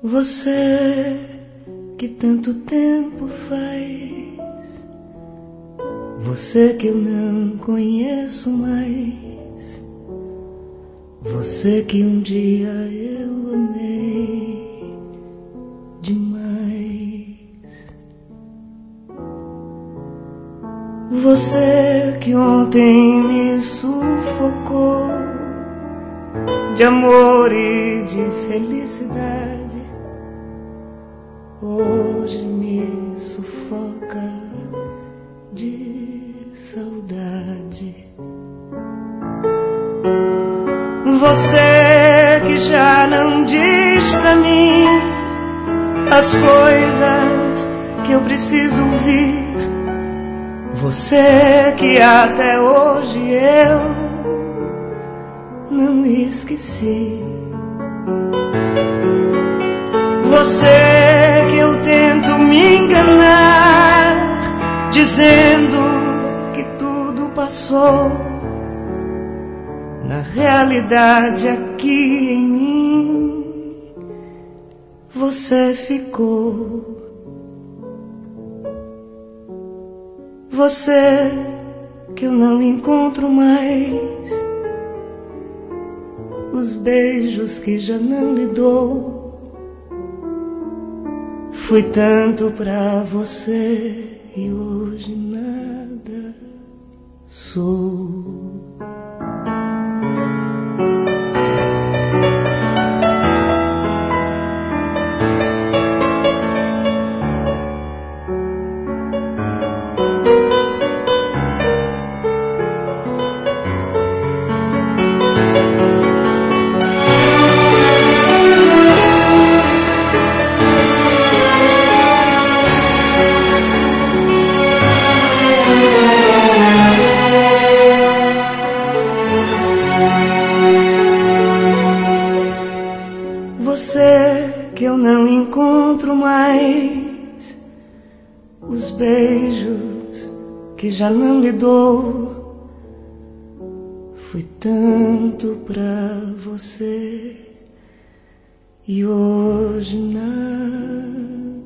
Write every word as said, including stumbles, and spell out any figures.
Você que tanto tempo faz, você que eu não conheço mais, você que um dia eu amei demais. Você que ontem me sufocou de amor e de felicidade, hoje me sufoca de saudade. Você que já não diz pra mim as coisas que eu preciso ouvir, você que até hoje eu não esqueci. Você que eu tento me enganar, dizendo que tudo passou, na realidade aqui em mim você ficou. Você que eu não encontro mais, os beijos que já não lhe dou, fui tanto pra você e hoje nada sou. Você que eu não encontro mais, os beijos que já não lhe dou, fui tanto pra você e hoje nada